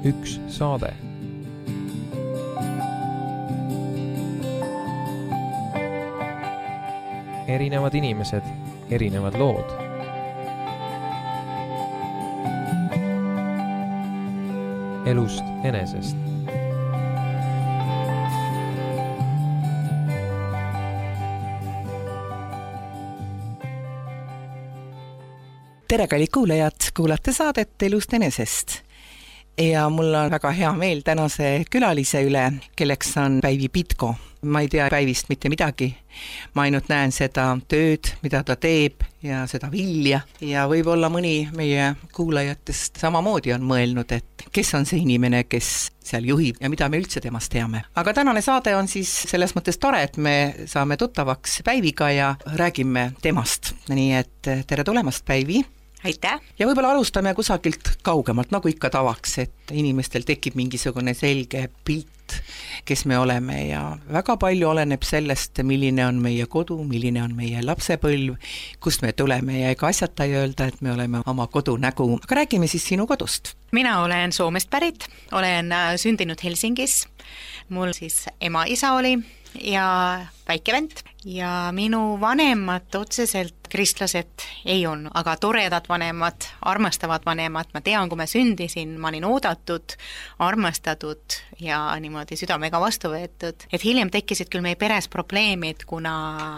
üks saade. Erinevad inimesed, erinevad lood. Elust enesest. Tere, kallid kuulajad, kuulate saadet Elust enesest. Ja mul on väga hea meel tänase külalise üle, kelleks on Päivi Pitko. Ma ei tea Päivist mitte midagi. Ma ainult näen seda tööd, mida ta teeb ja seda vilja. Ja võib-olla mõni meie kuulajatest samamoodi on mõelnud, et kes on see inimene, kes seal juhib ja mida me üldse temast teame. Aga tänane saade on siis selles mõttes tore, et me saame tuttavaks Päiviga ja räägime temast. Nii et tere tulemast, Päivi! Aitäh! Ja võib-olla alustame kusagilt kaugemalt, nagu ikka tavaks, et inimestel tekib mingisugune selge pilt, kes me oleme ja väga palju oleneb sellest, milline on meie kodu, milline on meie lapsepõlv, kust me tuleme ja ega asjata ei öelda, et me oleme oma kodu nägu. Aga räägime siis sinu kodust. Mina olen Soomest pärit, olen sündinud Helsingis, mul siis ema-isa oli ja väike vend ja minu vanemad otseselt kristlased ei olnud, aga toredad vanemad, armastavad vanemad, ma tean, kui ma sündisin, ma olin oodatud, armastatud ja niimoodi südamega vastu võetud, et hiljem tekkisid küll meie peres probleemid, kuna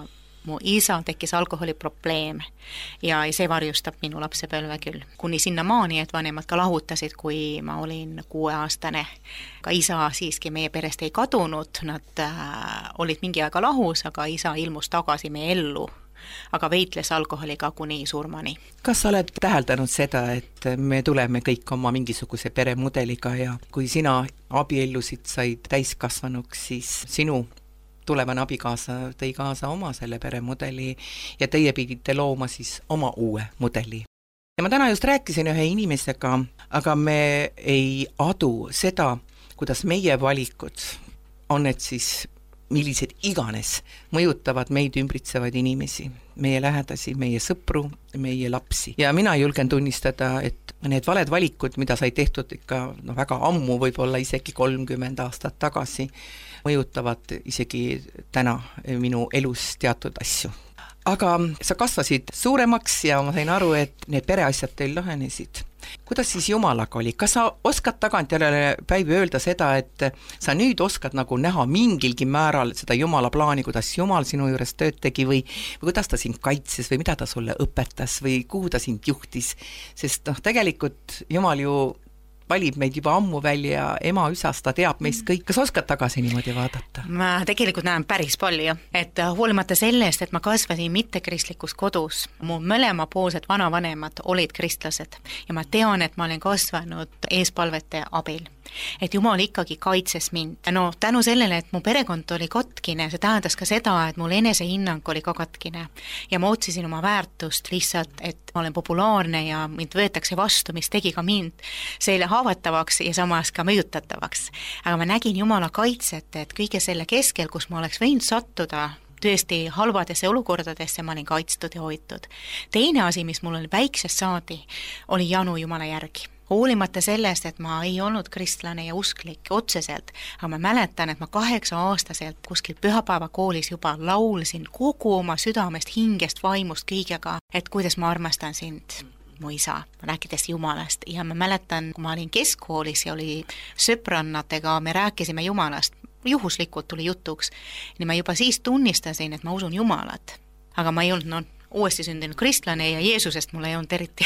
mu isa tekkis alkoholiprobleem ja see varjustab minu lapsepõlve küll. Kuni sinna maani, et vanemad ka lahutasid, kui ma olin 6-aastane. Ka isa siiski meie perest ei kadunud, nad olid mingi aega lahus, aga isa ilmus tagasi meie ellu, aga veitles alkoholiga kuni surmani. Kas sa oled täheldanud seda, et me tuleme kõik oma mingisuguse peremudeliga ja kui sina abiellusid, said täiskasvanuks, siis sinu tulevane abikaasa tõi kaasa oma selle peremudeli ja teie pidite looma siis oma uue mudeli. Ja ma täna just rääkisin ühe inimesega, aga me ei adu seda, kuidas meie valikud on, et siis millised iganes mõjutavad meid ümbritsevaid inimesi, meie lähedasi, meie sõpru, meie lapsi. Ja mina julgen tunnistada, et need valed valikud, mida sai tehtud ikka väga ammu, võib-olla isegi 30 aastat tagasi, mõjutavad isegi täna minu elus teatud asju. Aga sa kasvasid suuremaks ja ma sain aru, et need pereasjad teil lahenesid. Kuidas siis Jumalaga oli? Kas sa oskad tagantjärele, Päivi, öelda seda, et sa nüüd oskad nagu näha mingilgi määral seda Jumala plaani, kuidas Jumal sinu juures tööd tegi või kuidas ta sind kaitses või mida ta sulle õpetas või kuhu ta sind juhtis? Sest tegelikult Jumal ju valib meid juba ammu välja, ema üsas, ta teab meist kõik. Kas oskad tagasi niimoodi vaadata? Ma tegelikult näen päris palju, et hoolimata sellest, et ma kasvasin mittekristlikus kodus, mu mõlemapoolsed vanavanemad olid kristlased ja ma tean, et ma olen kasvanud eespalvete abil. Et Jumal ikkagi kaitses mind. No tänu sellele, et mu perekond oli katkine, see tähendas ka seda, et mul enesehinnang oli ka katkine ja ma otsisin oma väärtust lihtsalt, et ma olen populaarne ja mind võetakse vastu, mis tegi ka mind selle haavatavaks ja samas ka mõjutatavaks. Aga ma nägin Jumala kaitset, et kõige selle keskel, kus ma oleks võinud sattuda tõesti halvadesse olukordadesse, ma olin kaitstud ja hoitud. Teine asi, mis mul oli väiksest saadi, oli janu Jumala järgi. Hoolimata sellest, et ma ei olnud kristlane ja usklik otseselt, aga ma mäletan, et ma 8-aastaselt kuskil pühapäevakoolis juba laulsin kogu oma südamest, hingest, vaimust, kõigega, et kuidas ma armastan sind, mu isa, rääkides Jumalast. Ja ma mäletan, kui ma olin keskkoolis ja oli sõbrannatega, me rääkisime Jumalast, juhuslikult tuli jutuks, nii ma juba siis tunnistasin, et ma usun Jumalat, aga ma ei olnud uuesti sündinud kristlane ja Jeesusest mul ei olnud eriti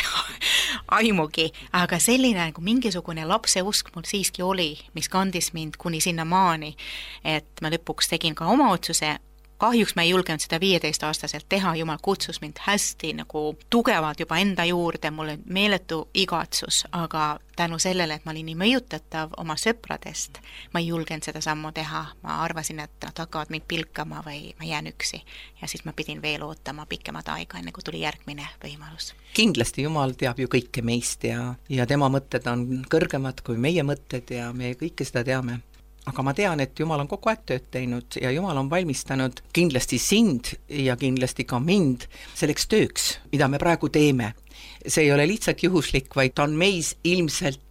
aimugi, aga selline nagu mingisugune lapseusk mul siiski oli, mis kandis mind kuni sinna maani, et ma lõpuks tegin ka oma otsuse. Kahjuks ma ei julgenud seda 15-aastaselt teha, Jumal kutsus mind hästi nagu tugevalt juba enda juurde, mul on meeletu igatsus, aga tänu sellele, et ma olin nii mõjutatav oma sõpradest, ma ei julgenud seda sammu teha, ma arvasin, et nad hakkavad mind pilkama või ma jään üksi ja siis ma pidin veel ootama pikemat aega, enne kui tuli järgmine võimalus. Kindlasti Jumal teab ju kõike meist ja tema mõtted on kõrgemad kui meie mõtted ja me kõike seda teame. Aga ma tean, et Jumal on kogu aeg tööd teinud ja Jumal on valmistanud kindlasti sind ja kindlasti ka mind selleks tööks, mida me praegu teeme. See ei ole lihtsalt juhuslik, vaid ta on meis ilmselt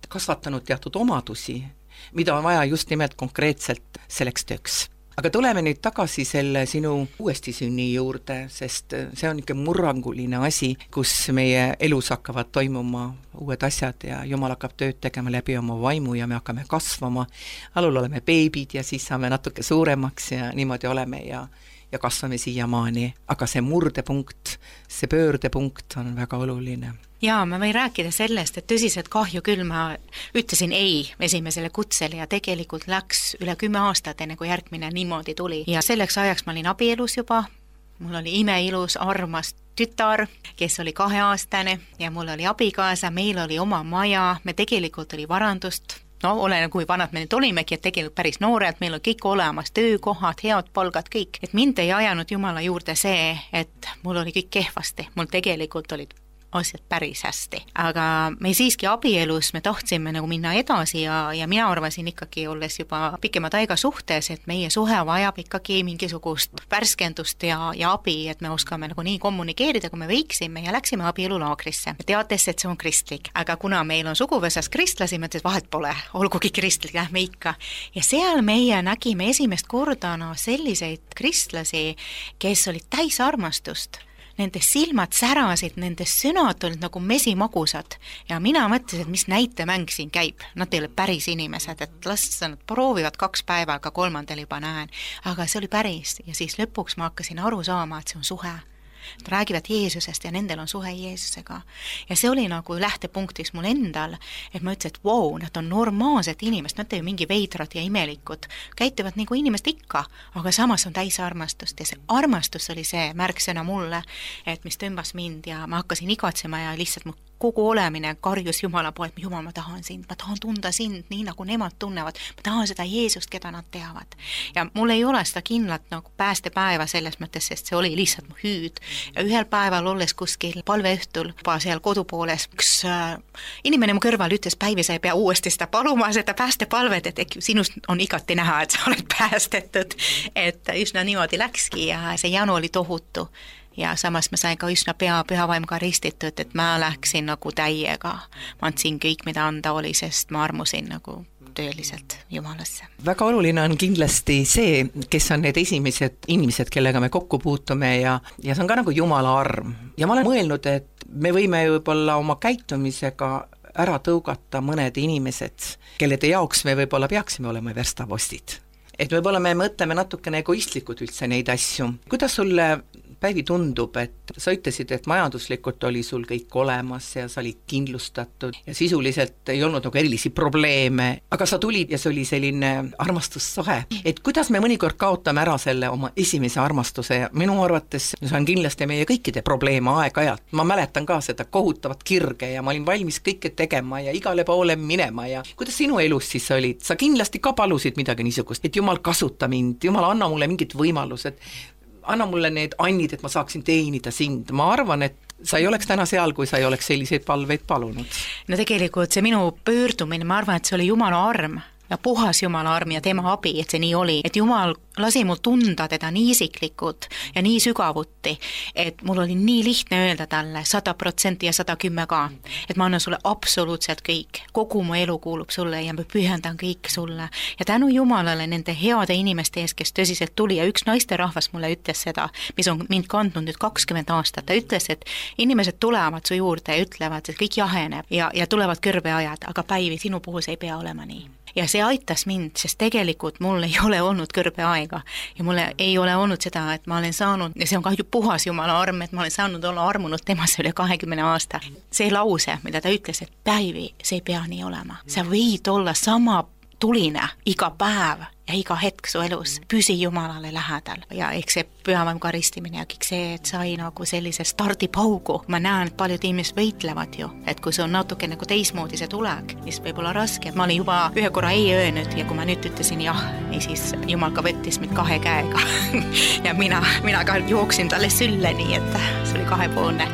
kasvatanud teatud omadusi, mida on vaja just nimelt konkreetselt selleks tööks. Aga tuleme nüüd tagasi selle sinu uuestisünni juurde, sest see on ikka murranguline asi, kus meie elus hakkavad toimuma uued asjad ja Jumal hakkab tööd tegema läbi oma vaimu ja me hakkame kasvama. Alul oleme beebid ja siis saame natuke suuremaks ja niimoodi oleme ja kasvame siiamaani. Aga see murdepunkt, see pöördepunkt on väga oluline. Jaa, ma võin rääkida sellest, et tõsiselt kahju küll ma ütlesin ei esimesele kutsele ja tegelikult läks üle 10 aastat, enne kui järgmine niimoodi tuli. Ja selleks ajaks ma olin abielus juba, mul oli imeilus armas tütar, kes oli 2-aastane ja mul oli abikaasa, meil oli oma maja, me tegelikult oli varandust, olen kui vanad me nüüd olimegi, et tegelikult päris noored, meil oli kõik olemas, töökohad, head palgad, kõik. Et mind ei ajanud Jumala juurde see, et mul oli kõik kehvasti, mul tegelikult olid asjad päris hästi. Aga me siiski abielus, me tahtsime nagu minna edasi ja mina arvasin ikkagi, olles juba pikemad aega suhtes, et meie suhe vajab ikkagi mingisugust värskendust ja abi, et me oskame nagu nii kommunikeerida, kui me võiksime ja läksime abielulaagrisse. Teates, et see on kristlik. Aga kuna meil on suguvõsas kristlasi, mõtles, vahet pole, olgugi kristlik, lähme ikka. Ja seal meie nägime esimest korda selliseid kristlasi, kes olid täis armastust. Nende silmad särasid, nende sõnad olid nagu mesimagusad ja mina mõtlesin, et mis näitemäng siin käib. Nad ei ole päris inimesed, et las nad proovivad 2 päeva, aga 3. juba näen. Aga see oli päris ja siis lõpuks ma hakkasin aru saama, et see on suhe. Nad räägivad Jeesusest ja nendel on suhe Jeesusega. Ja see oli nagu lähtepunktis mul endal, et ma ütlesin, et wow, nad on normaalsed inimesed, nad ei mingi veidrad ja imelikud, käituvad nagu inimest ikka, aga samas on täis armastust ja see armastus oli see märksõna mulle, et mis tõmbas mind ja ma hakkasin igatsema ja lihtsalt mu kogu olemine karjus Jumala poole, et Jumal, ma tahan sind, ma tahan tunda sind nii nagu nemad tunnevad, ma tahan seda Jeesust, keda nad teavad. Ja mul ei ole seda kindlat nagu päästepäeva selles mõttes, sest see oli lihtsalt mu hüüd. Ja ühel päeval olles kuskil palveõhtul, juba seal kodupooles, üks inimene mu kõrval ütles, Päivi, sa ei pea uuesti seda paluma, seda päästepalvet, et sinust on igati näha, et sa oled päästetud. Et üsna niimoodi läkski ja see janu oli tohutu. Ja samas ma sain ka üsna pühavaimga ristitud, et ma läksin nagu täiega. Ma andsin kõik, mida anda oli, sest ma armusin nagu tõeliselt Jumalasse. Väga oluline on kindlasti see, kes on need esimesed inimesed, kellega me kokku puutume ja see on ka nagu Jumala arm. Ja ma olen mõelnud, et me võime võib-olla oma käitumisega ära tõugata mõned inimesed, kellede jaoks me võib-olla peaksime olema verstapostid. Et võib-olla me mõtleme natukene egoistlikud üldse neid asju. Kuidas sulle Päivi tundub, et sa ütlesid, et majanduslikult oli sul kõik olemas ja sa olid kindlustatud ja sisuliselt ei olnud nagu erilisi probleeme, aga sa tulid ja see oli selline armastussuhe. Et kuidas me mõnikord kaotame ära selle oma esimese armastuse ja minu arvates see on kindlasti meie kõikide probleeme aeg-ajalt. Ma mäletan ka seda kohutavat kirge ja ma olin valmis kõike tegema ja igale poole minema ja kuidas sinu elus siis olid? Sa kindlasti ka palusid midagi niisugust, et Jumal kasuta mind, Jumal anna mulle mingid võimalused, anna mulle need annid, et ma saaksin teenida sind. Ma arvan, et sa ei oleks täna seal, kui sa ei oleks selliseid palveid palunud. No tegelikult see minu pöördumine, ma arvan, et see oli Jumala arm ja puhas Jumala arm ja tema abi, et see nii oli. Et Jumal lasi mul tunda teda nii isiklikult ja nii sügavuti, et mul oli nii lihtne öelda talle 100% ja 110 ka. Et ma annan sulle absoluutselt kõik. Kogu mu elu kuulub sulle ja ma pühendan kõik sulle. Ja tänu Jumalale nende heade inimeste ees, kes tõsiselt tuli ja üks naisterahvas mulle ütles seda, mis on mind kandnud nüüd 20 aastat. Ta ütles, et inimesed tulevad su juurde ja ütlevad, et kõik jaheneb ja tulevad kõrbeajad, aga Päivi, sinu puhul see ei pea olema nii. Ja see aitas mind, sest tegelikult mul ei ole olnud kõrbeaega ja mul ei ole olnud seda, et ma olen saanud, ja see on ka puhas Jumala arm, et ma olen saanud olla armunud temasse üle 20 aasta. See lause, mida ta ütles, et Päivi, see ei pea nii olema. Sa võid olla sama tuline iga päev ja iga hetk su elus. Püsi Jumalale lähedal ja ehk see pühavaim karistimine ja kõik see, et sai nagu sellise stardipaugu. Ma näen, et paljud inimesed võitlevad ju, et kui see on natuke nagu teismoodi see tuleg, siis võib olla raske. Ma olin juba ühe korra ei öelnud ja kui ma nüüd ütlesin jah, siis Jumal ka võttis mind 2 käega ja mina ka jooksin talle sülle, nii et see oli 2-poolne.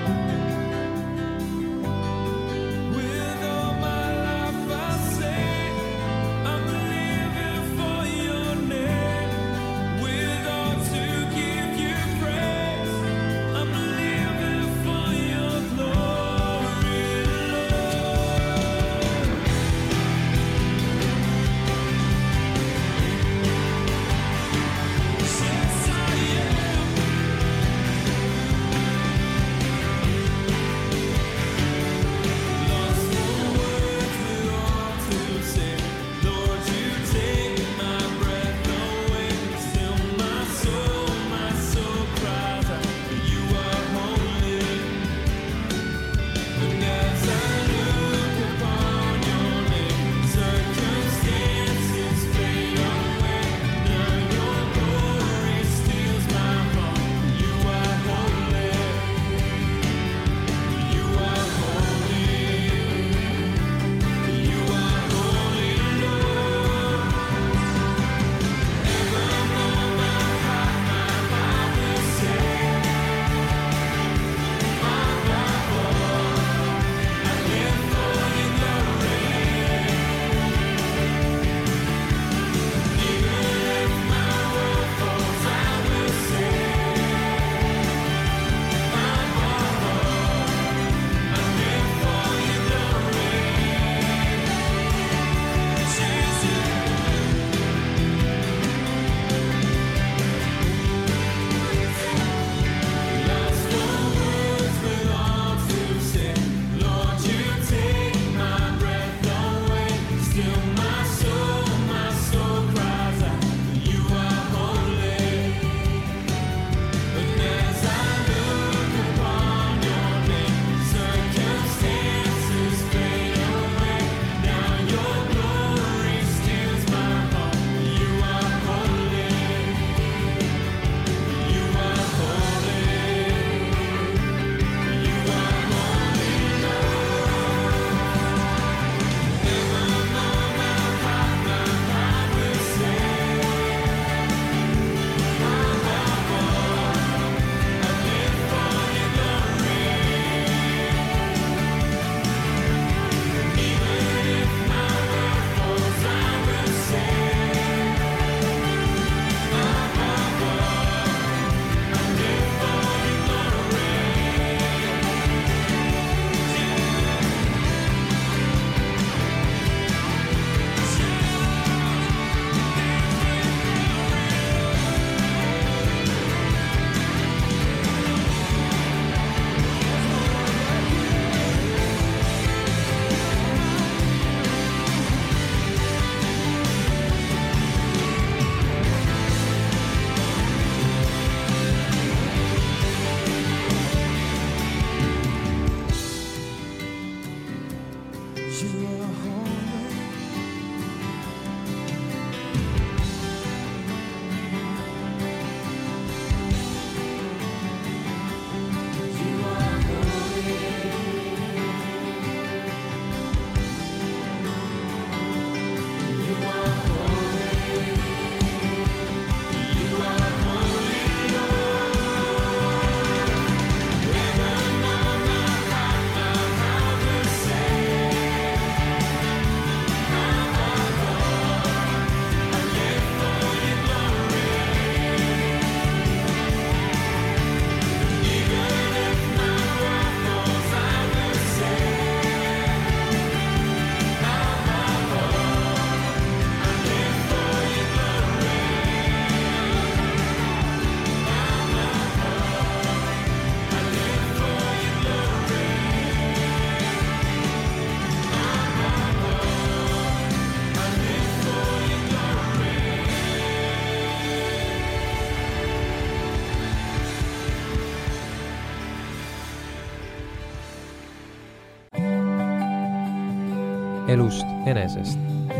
elust enesest.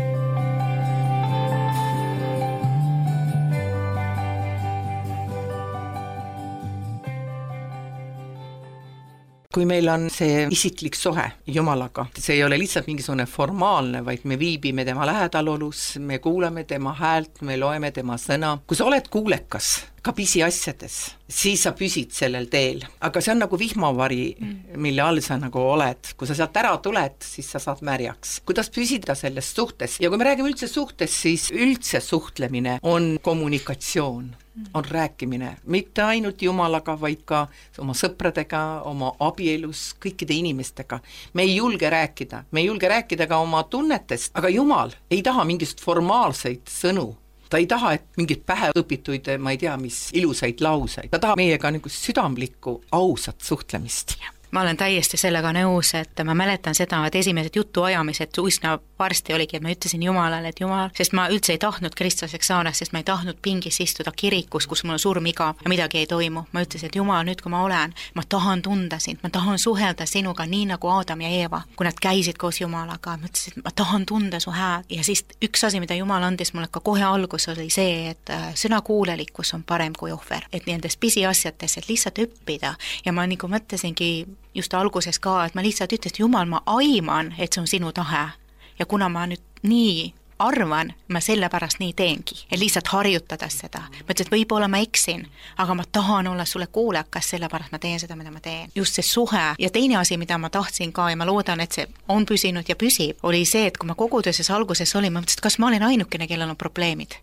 Kui meil on see isiklik suhe Jumalaga, see ei ole lihtsalt mingisugune formaalne, vaid me viibime tema lähedalolus, me kuulame tema häält, me loeme tema sõna. Kui sa oled kuulekas ka pisiasjades, siis sa püsid sellel teel. Aga see on nagu vihmavari, mille all sa nagu oled. Kui sa sealt ära tuled, siis sa saad märjaks. Kuidas püsida selles suhtes? Ja kui me räägime üldse suhtes, siis üldse suhtlemine on kommunikatsioon. On rääkimine, mitte ainult Jumalaga, vaid ka oma sõpradega, oma abielus, kõikide inimestega. Me ei julge rääkida ka oma tunnetest, aga Jumal ei taha mingist formaalseid sõnu. Ta ei taha, et mingid pähe õpituid, ma ei tea, mis ilusaid lauseid. Ta tahab meiega nagu südamlikku, ausat suhtlemist. Ma olen täiesti sellega nõus, et ma mäletan seda, et esimesed jutuajamised üsna varsti oligi, et ma ütlesin Jumalale, et Jumal, sest ma üldse ei tahtnud kristlaseks saada, sest ma ei tahtnud pingis istuda kirikus, kus mul on surm igav ja midagi ei toimu. Ma ütlesin, et Jumal, nüüd kui ma olen, ma tahan tunda sind, ma tahan suhelda sinuga nii nagu Aadam ja Eeva, kui nad käisid koos Jumalaga. Ma ütlesin, et ma tahan tunda su häält. Ja siis üks asi, mida Jumal andis mulle ka kohe algus, oli see, et sõnakuulelikkus on parem kui ohver. Et nendes pisiasjates, et lihtsalt õppida. Ja ma nagu mõtlesingi just alguses ka, et ma lihtsalt ütlesin, Jumal, ma aiman, et see on sinu tahe. Ja kuna ma nüüd nii arvan, ma sellepärast nii teengi. Et lihtsalt harjutades seda. Ma ütlesin, et võib-olla ma eksin, aga ma tahan olla sulle kuulekas, sellepärast ma teen seda, mida ma teen. Just see suhe. Ja teine asi, mida ma tahtsin ka, ja ma loodan, et see on püsinud ja püsib, oli see, et kui ma koguduses alguses olin, ma mõtlesin, et kas ma olen ainukene, kellel on probleemid.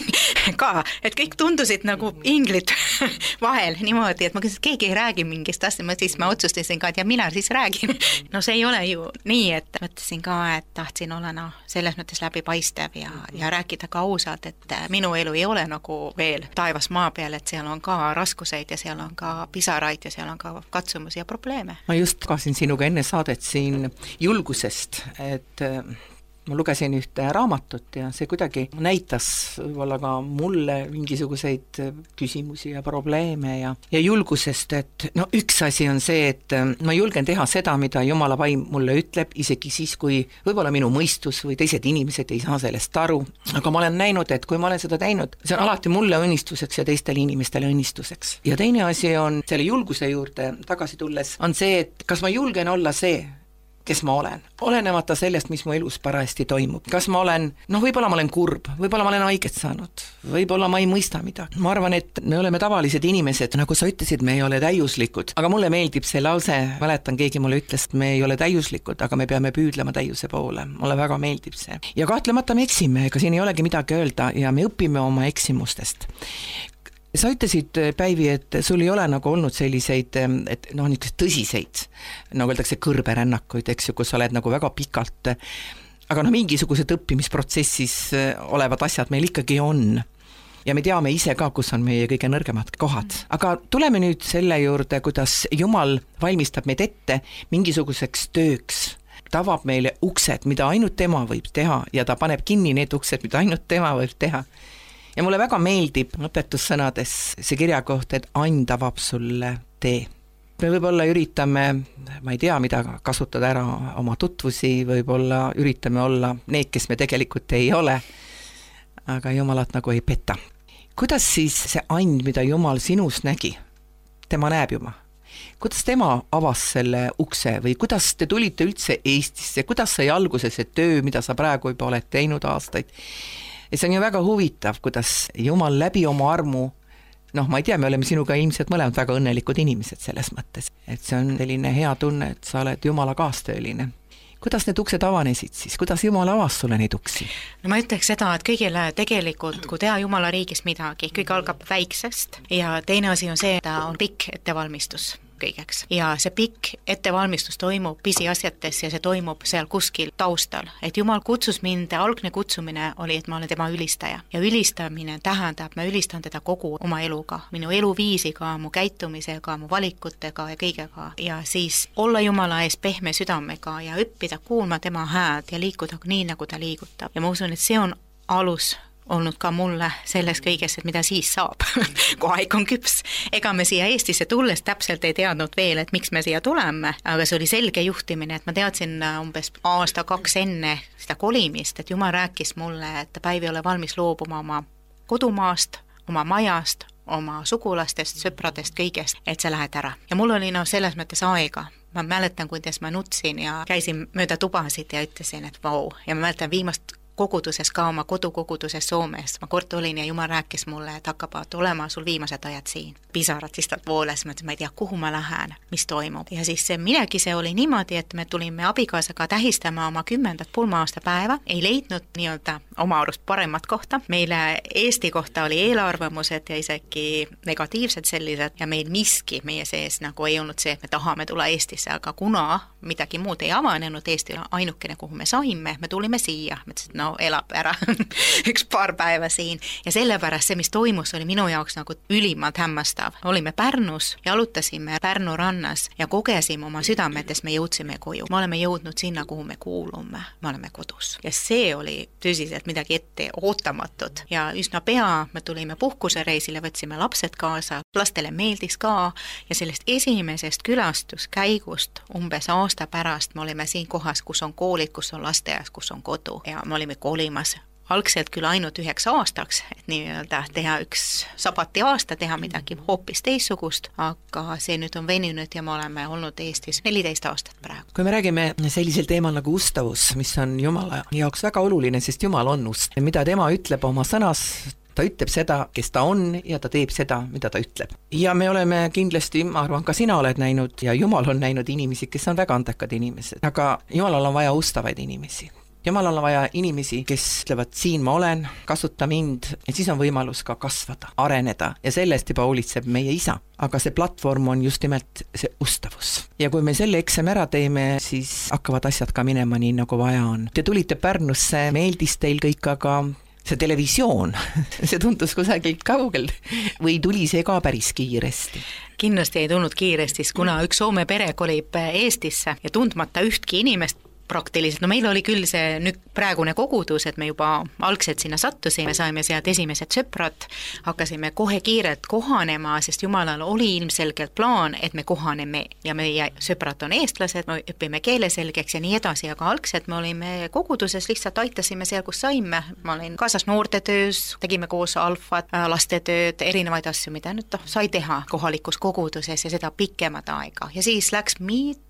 ka, et kõik tundusid nagu inglid vahel niimoodi, et ma küsin, et keegi ei räägi mingist asja, siis ma otsustasin ka, et ja mina siis räägin. No see ei ole ju nii, et mõtlesin ka, et tahtsin olla selles mõttes läbipaistev ja rääkida ka ausalt, et minu elu ei ole nagu veel taevas maa peal, et seal on ka raskuseid ja seal on ka pisaraid ja seal on ka katsumusi ja probleeme. Ma just kasin sinuga enne saadet siin julgusest, et ma lugesin ühte raamatut ja see kuidagi näitas võib-olla ka mulle mingisuguseid küsimusi ja probleeme ja julgusest, et no üks asi on see, et ma julgen teha seda, mida Jumala vaim mulle ütleb, isegi siis, kui võib-olla minu mõistus või teised inimesed ei saa sellest aru, aga ma olen näinud, et kui ma olen seda teinud, see on alati mulle õnnistuseks ja teistele inimestele õnnistuseks. Ja teine asi on selle julguse juurde tagasi tulles, on see, et kas ma julgen olla see, kes ma olen, olenemata sellest, mis mu elus parajasti toimub. Kas ma olen, võib-olla ma olen kurb, võib-olla ma olen haiget saanud, võib-olla ma ei mõista midagi. Ma arvan, et me oleme tavalised inimesed, nagu sa ütlesid, me ei ole täiuslikud, aga mulle meeldib see lause, mäletan, keegi mulle ütles, et me ei ole täiuslikud, aga me peame püüdlema täiuse poole. Mulle väga meeldib see. Ja kahtlemata me eksime, ega siin ei olegi midagi öelda ja me õpime oma eksimustest. Sa ütlesid, Päivi, et sul ei ole nagu olnud selliseid, et niisugused tõsiseid, nagu öeldakse kõrberännakuid, eks ju, kus sa oled nagu väga pikalt, aga mingisugused õppimisprotsessis olevad asjad meil ikkagi on. Ja me teame ise ka, kus on meie kõige nõrgemad kohad. Aga tuleme nüüd selle juurde, kuidas Jumal valmistab meid ette mingisuguseks tööks. Ta avab meile uksed, mida ainult tema võib teha ja ta paneb kinni need uksed, mida ainult tema võib teha. Ja mulle väga meeldib õpetussõnades see kirjakoht, et and avab sulle tee. Me võib-olla üritame, ma ei tea, mida kasutada ära oma tutvusi, võib-olla üritame olla need, kes me tegelikult ei ole, aga Jumalat nagu ei peta. Kuidas siis see and, mida Jumal sinus nägi, tema näeb juba? Kuidas tema avas selle ukse või kuidas te tulite üldse Eestisse, kuidas sai alguse see töö, mida sa praegu juba oled teinud aastaid? Ja see on ju väga huvitav, kuidas Jumal läbi oma armu, ma ei tea, me oleme sinuga ilmselt mõlemad väga õnnelikud inimesed selles mõttes, et see on selline hea tunne, et sa oled Jumala kaastööline. Kuidas need uksed avanesid siis? Kuidas Jumal avas sulle neid uksi? No ma ütleks seda, et kõigile tegelikult, kui teha Jumala riigis midagi, kõik algab väiksest ja teine asi on see, et on pikk ettevalmistus kõigeks. Ja see pikk ettevalmistus toimub pisiasjates ja see toimub seal kuskil taustal. Et Jumal kutsus mind, algne kutsumine oli, et ma olen tema ülistaja. Ja ülistamine tähendab, ma ülistan teda kogu oma eluga, minu eluviisiga, mu käitumisega, mu valikutega ja kõigega. Ja siis olla Jumala ees pehme südamega ja õppida kuulma tema häält ja liikuda nii, nagu ta liigutab. Ja ma usun, et see on alus olnud ka mulle selles kõiges, et mida siis saab, kui aeg on küps. Ega me siia Eestisse tulles täpselt ei teadnud veel, et miks me siia tuleme, aga see oli selge juhtimine, et ma teadsin umbes aasta-kaks enne seda kolimist, et Jumal rääkis mulle, et Päivi ole valmis loobuma oma kodumaast, oma majast, oma sugulastest, sõpradest, kõigest, et sa lähed ära. Ja mul oli selles mõttes aega. Ma mäletan, kuidas ma nutsin ja käisin mööda tubasid ja ütlesin, et vau. Ja ma mäletan viimast koguduses ka oma kodukoguduses Soomes. Ma kord olin ja Jumal rääkis mulle, et hakkavad olema sul viimased ajad siin. Pisarad lihtsalt vooles, ma ei tea, kuhu ma lähen, mis toimub. Ja siis see oli niimoodi, et me tulime abikaasaga tähistama oma 10. pulma-aastapäeva. Ei leidnud nii-öelda oma arust paremat kohta. Meile Eesti kohta oli eelarvamused ja isegi negatiivsed sellised ja meil miski meie sees nagu ei olnud see, et me tahame tulla Eestisse, aga kuna midagi muud ei avanenud, Eesti ainukene, kuhu me saime, me tulime siia. Mõtlesin, no elab ära üks paar päeva siin ja sellepärast see, mis toimus, oli minu jaoks nagu ülimalt hämmastav. Olime Pärnus ja alutasime Pärnu rannas ja kogesime oma südametes, me jõudsime koju. Me oleme jõudnud sinna, kuhu me kuulume. Me oleme kodus. Ja see oli tõsiselt midagi ette ootamatut ja üsna pea me tulime puhkusereisile, võtsime lapsed kaasa, lastele meeldis ka ja sellest esimesest külastuskäigust umbes aasta pärast me olime siin kohas, kus on koolid, kus on lasteaias, kus on kodu ja me olime kolimas algselt küll ainult 9 aastaks, et nii-öelda teha üks sabati aasta, teha midagi hoopis teissugust, aga see nüüd on veninud ja me oleme olnud Eestis 14 aastat praegu. Kui me räägime sellisel teemal nagu ustavus, mis on Jumala jaoks väga oluline, sest Jumal on ust. Mida tema ütleb oma sõnas, ta ütleb seda, kes ta on ja ta teeb seda, mida ta ütleb. Ja me oleme kindlasti, ma arvan, ka sina oled näinud ja Jumal on näinud inimesi, kes on väga andekad inimesed, aga Jumalal on vaja ustavaid inimesi. Jumalal on vaja inimesi, kes ütlevad, siin ma olen, kasuta mind, ja siis on võimalus ka kasvada, areneda ja sellest juba hoolitseb meie isa. Aga see platvorm on just nimelt see ustavus. Ja kui me selle eksami ära teeme, siis hakkavad asjad ka minema nii, nagu vaja on. Te tulite Pärnusse, meeldis teil kõik, aga see televisioon, see tundus kusagilt kaugel või tuli see ka päris kiiresti? Kindlasti ei tulnud kiiresti, kuna üks Soome pere kolib Eestisse ja tundmata ühtki inimest praktiliselt. No meil oli küll see nüüd praegune kogudus, et me juba algselt sinna sattusime, saime sealt esimesed sõprad, hakkasime kohe kiirelt kohanema, sest Jumalal oli ilmselgelt plaan, et me kohaneme ja meie sõprad on eestlased, me õpime keele selgeks ja nii edasi, aga algselt me olime koguduses, lihtsalt aitasime seal, kus saime. Ma olin kaasas noortetöös, tegime koos alfat, lastetööd, erinevaid asju, mida nüüd sai teha kohalikus koguduses ja seda pikemat aega. Ja siis läks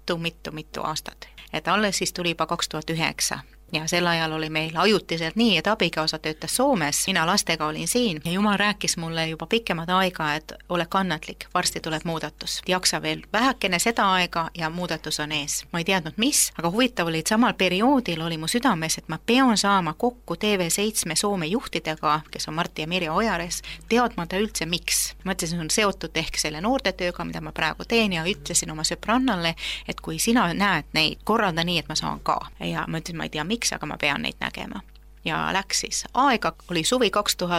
mitu aastat. Et alles siis tuli juba 2009 ja sel ajal oli meil ajutiselt nii, et abikaasa töötas Soomes, mina lastega olin siin ja Jumal rääkis mulle juba pikemat aega, et ole kannatlik, varsti tuleb muudatus. Jaksa veel vähekene seda aega ja muudatus on ees. Ma ei teadnud mis, aga huvitav oli, et samal perioodil oli mu südames, et ma pean saama kokku TV7 Soome juhtidega, kes on Martti ja Mirja Ojares, teadmata üldse miks. Mõtlesin, on seotud ehk selle noortetööga, mida ma praegu teen ja ütlesin oma sõbrannale, et kui sina näed neid, korralda nii, et ma saan ka. Ja mõtlesin, ma ei tea miks, aga ma pean neid nägema. Ja läks siis. Aega oli suvi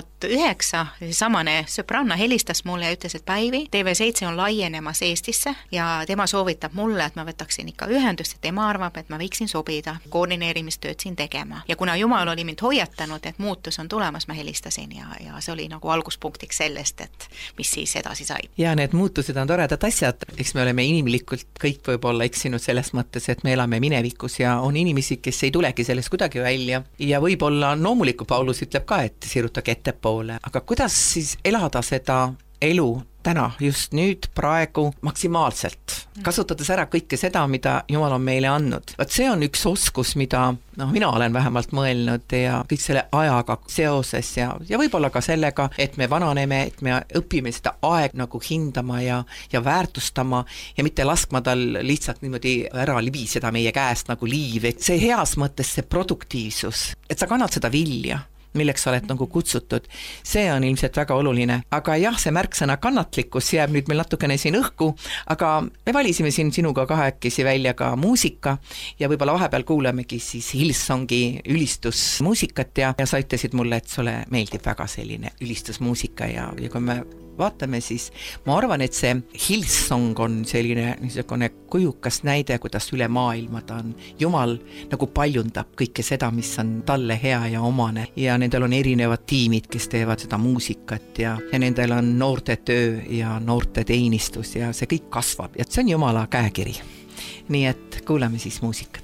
2009, samane sõbranna helistas mulle ja ütles, et Päivi, TV7 on laienemas Eestisse ja tema soovitab mulle, et ma võtaksin ikka ühendust ja tema arvab, et ma võiksin sobida koordineerimistööd siin tegema. Ja kuna Jumal oli mind hoiatanud, et muutus on tulemas, ma helistasin ja see oli nagu alguspunktiks sellest, et mis siis edasi sai. Ja need muutused on toredad asjad, eks me oleme inimlikult kõik võib-olla eksinud selles mõttes, et me elame minevikus ja on inimesi, kes ei tulegi sellest kuidagi välja ja võib-olla loomulikult Paulus ütleb ka, et sirutage ettepoole, aga kuidas siis elada seda elu täna, just nüüd, praegu maksimaalselt, kasutades ära kõike seda, mida Jumal on meile andnud. Vaat see on üks oskus, mida mina olen vähemalt mõelnud ja kõik selle ajaga seoses ja võib-olla ka sellega, et me vananeme, et me õpime seda aeg nagu hindama ja väärtustama ja mitte laskma tal lihtsalt niimoodi ära libiseda meie käest nagu liiv, et see heas mõttes see produktiivsus, et sa kannad seda vilja, milleks sa oled nagu kutsutud, see on ilmselt väga oluline. Aga jah, see märksõna kannatlikkus jääb nüüd meil natukene siin õhku, aga me valisime siin sinuga kahekesi välja ka muusika ja võib-olla vahepeal kuulamegi siis Hillsongi ülistusmuusikat ja sa ütlesid mulle, et sulle meeldib väga selline ülistusmuusika ja kui me vaatame siis, ma arvan, et see Hillsong on selline niisugune kujukas näide, kuidas üle maailma ta on. Jumal nagu paljundab kõike seda, mis on talle hea ja omane ja nendel on erinevad tiimid, kes teevad seda muusikat ja nendel on noorte töö ja noorte teenistus ja see kõik kasvab ja see on Jumala käekiri. Nii et kuulame siis muusikat.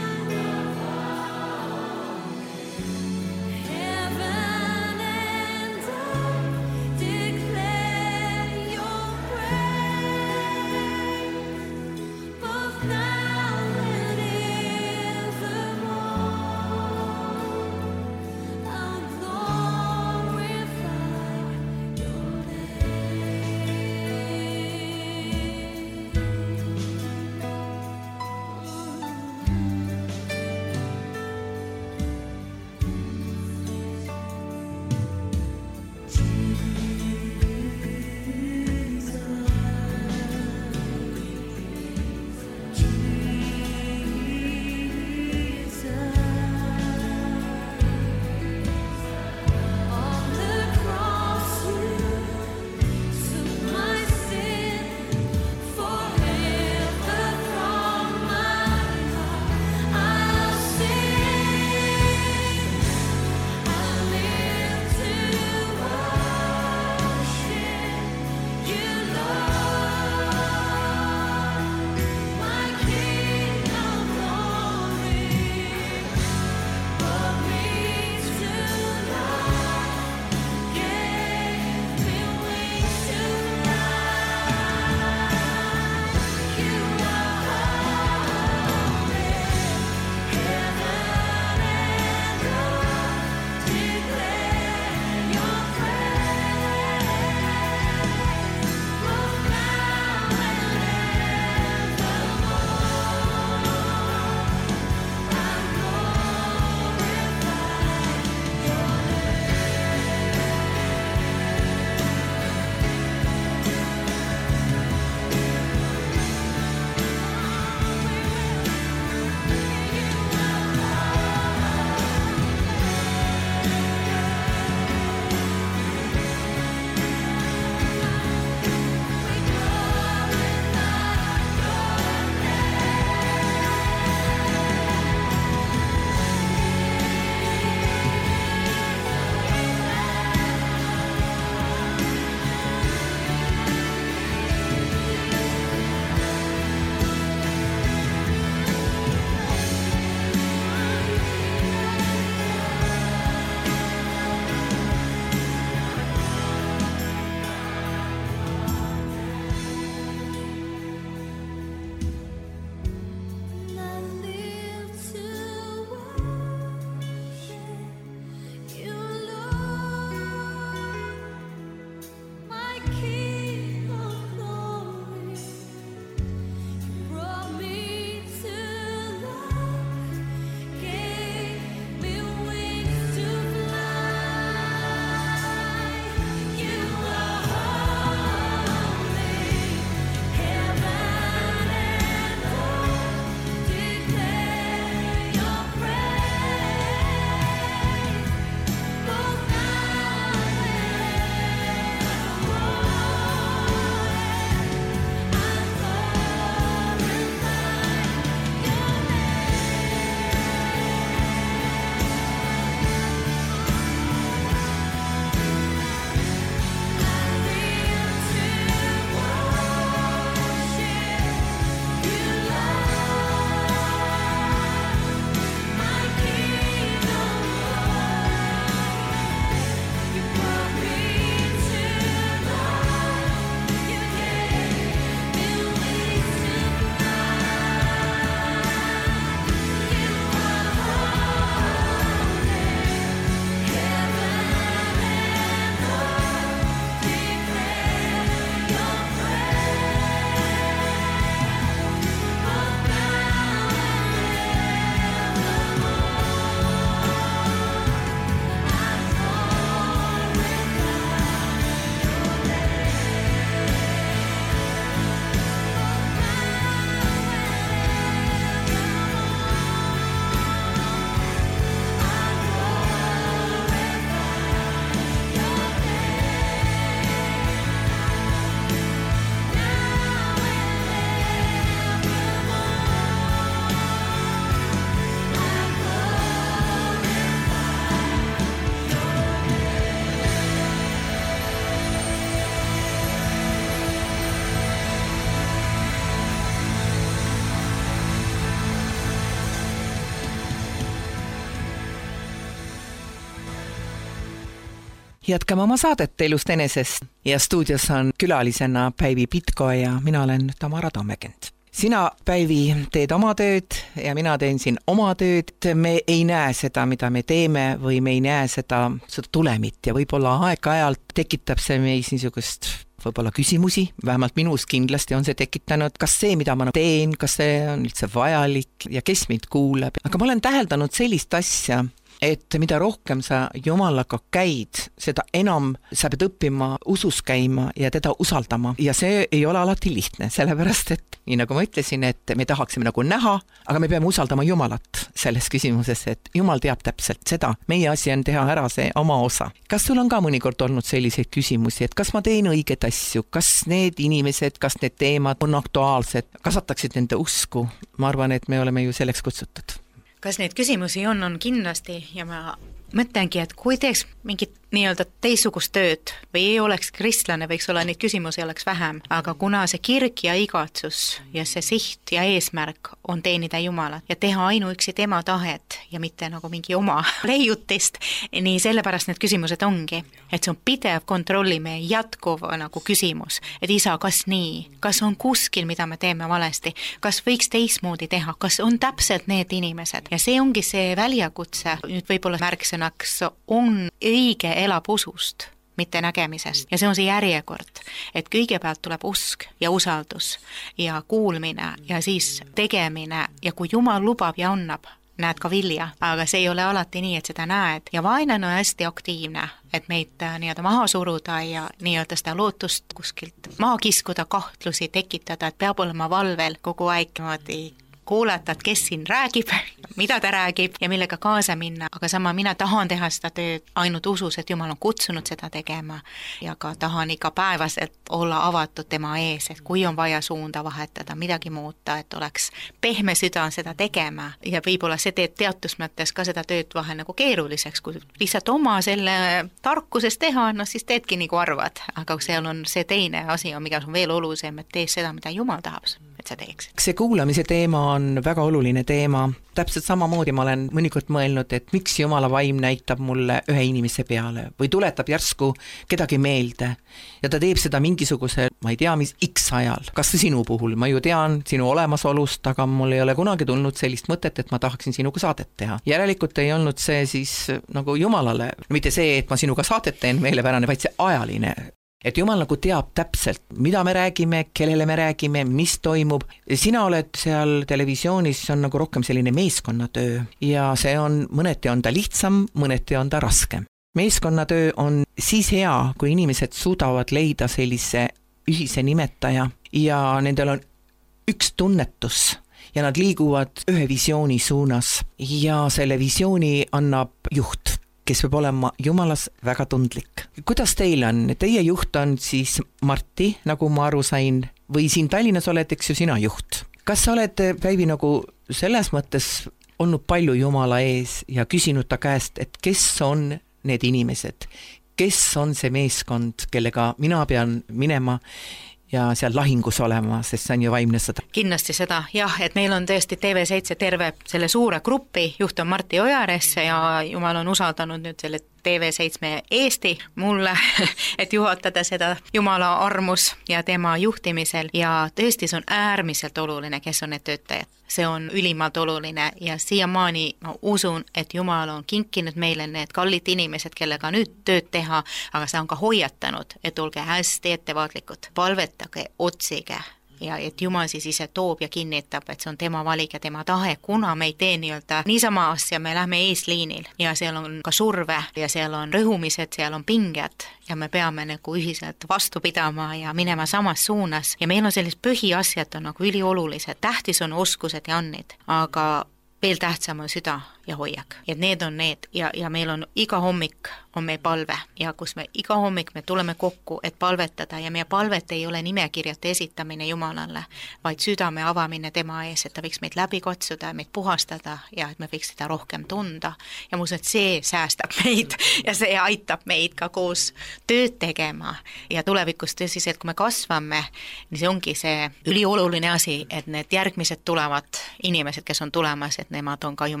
Jätkame oma saadet Elust enesest ja stuudios on külalisena Päivi Pitko ja mina olen Tamara Tammekent. Sina, Päivi, teed oma tööd ja mina teen siin oma tööd. Me ei näe seda, mida me teeme või me ei näe seda tulemit ja võib-olla aeg-ajalt tekitab see meis niisugust võib-olla küsimusi, vähemalt minus kindlasti on see tekitanud, kas see, mida ma teen, kas see on üldse vajalik ja kes mind kuuleb. Aga ma olen täheldanud sellist asja, et mida rohkem sa Jumalaga käid, seda enam sa pead õppima usus käima ja teda usaldama. Ja see ei ole alati lihtne, sellepärast et nii nagu ma ütlesin, et me tahaksime nagu näha, aga me peame usaldama Jumalat selles küsimuses, et Jumal teab täpselt seda. Meie asi on teha ära see oma osa. Kas sul on ka mõnikord olnud selliseid küsimusi, et kas ma teen õiget asju, kas need inimesed, kas need teemad on aktuaalsed, kasvataksid nende usku? Ma arvan, et me oleme ju selleks kutsutud. Kas neid küsimusi on kindlasti ja ma mõtlengi, et kui teeks mingit nii-öelda teistsugust tööd või ei oleks kristlane, võiks olla neid küsimusi oleks vähem, aga kuna see kirg ja igatsus ja see siht ja eesmärk on teenida Jumalat ja teha ainuüksi tema tahet ja mitte nagu mingi oma leiutist, nii sellepärast need küsimused ongi, et see on pidev kontrolli meie jätkuv nagu küsimus, et isa, kas nii, kas on kuskil, mida me teeme valesti, kas võiks teistmoodi teha, kas on täpselt need inimesed ja see ongi see väljakutse, nüüd võib-olla märksõnaks on õige elab usust, mitte nägemisest. Ja see on see järjekord, et kõigepealt tuleb usk ja usaldus ja kuulmine ja siis tegemine ja kui Jumal lubab ja annab, näed ka vilja, aga see ei ole alati nii, et seda näed ja vaenlane on hästi aktiivne, et meid nii-öelda maha suruda ja nii-öelda seda lootust kuskilt maha kiskuda, kahtlusi tekitada, et peab olema valvel kogu aeg kuulata, et kes siin räägib, mida ta räägib ja millega kaasa minna, aga sama mina tahan teha seda tööd ainult usus, et Jumal on kutsunud seda tegema ja ka tahan igapäevaselt olla avatud tema ees, et kui on vaja suunda vahetada, midagi muuta, et oleks pehme süda seda tegema ja võib-olla see teeb teatud mõttes ka seda tööd vahel nagu keeruliseks, kui lihtsalt oma selle tarkuses teha, no siis teedki nagu arvad, aga seal on see teine asi, mikä on veel olulisem, et tee seda, mida Jumal tahab, et sa teeks. See kuulamise teema on väga oluline teema. Täpselt samamoodi ma olen mõnikord mõelnud, et miks Jumala vaim näitab mulle ühe inimese peale või tuletab järsku kedagi meelde ja ta teeb seda mingisuguse, ma ei tea, mis X ajal. Kas sinu puhul? Ma ju tean sinu olemasolust, aga mul ei ole kunagi tulnud sellist mõtet, et ma tahaksin sinuga saadet teha. Järelikult ei olnud see siis nagu Jumalale, mitte see, et ma sinuga saadet teen meelepärane, vaid see ajaline. Et Jumal nagu teab täpselt, mida me räägime, kellele me räägime, mis toimub. Sina oled seal televisioonis, see on nagu rohkem selline meeskonnatöö ja see on, mõneti on ta lihtsam, mõneti on ta raskem. Meeskonnatöö on siis hea, kui inimesed suudavad leida sellise ühise nimetaja ja nendel on üks tunnetus ja nad liiguvad ühe visiooni suunas ja selle visiooni annab juht, kes peab olema Jumalas väga tundlik. Kuidas teil on? Teie juht on siis Marti, nagu ma aru sain, või siin Tallinnas oled, eks ju, sina juht. Kas sa oled, Päivi, nagu selles mõttes olnud palju Jumala ees ja küsinud ta käest, et kes on need inimesed, kes on see meeskond, kellega mina pean minema ja seal lahingus olema, sest see on ju vaimne sõda. Kindlasti seda, jah, et meil on tõesti TV7 terve selle suure grupi, juht on Marti Ojares ja Jumal on usaldanud nüüd selle TV7 Eesti mulle, et juhatada seda Jumala armus ja tema juhtimisel ja tõesti see on äärmiselt oluline, kes on need töötajad. See on ülimalt oluline ja siiamaani ma usun, et Jumal on kinkinud meile need kallid inimesed, kellega nüüd tööd teha, aga see on ka hoiatanud, et olge hästi ettevaatlikud, palvetage, otsige ja et Jumal siis ise toob ja kinnitab, et see on tema valik ja tema tahe, kuna me ei tee nii-öelda niisama asja, me lähme eesliinil ja seal on ka surve ja seal on rõhumised, seal on pinged ja me peame nagu ühiselt vastu pidama ja minema samas suunas ja meil on sellised põhiasjad on nagu üliolulised, tähtis on oskused ja annid, aga veel tähtsam on süda ja hoiak. Et need on need ja meil on iga hommik on meil palve ja kus me iga hommik me tuleme kokku, et palvetada ja meie palvet ei ole nimekirjate esitamine Jumalale, vaid südame avamine tema ees, et ta võiks meid läbi katsuda, meid puhastada ja et me võiks seda rohkem tunda. Ja ma usun, et see säästab meid ja see aitab meid ka koos tööd tegema ja tulevikus tõsiselt, kui me kasvame, nii see ongi see ülioluline asi, et need järgmised tulevad inimesed, kes on tulemas, et nemad on ka Jumala poolt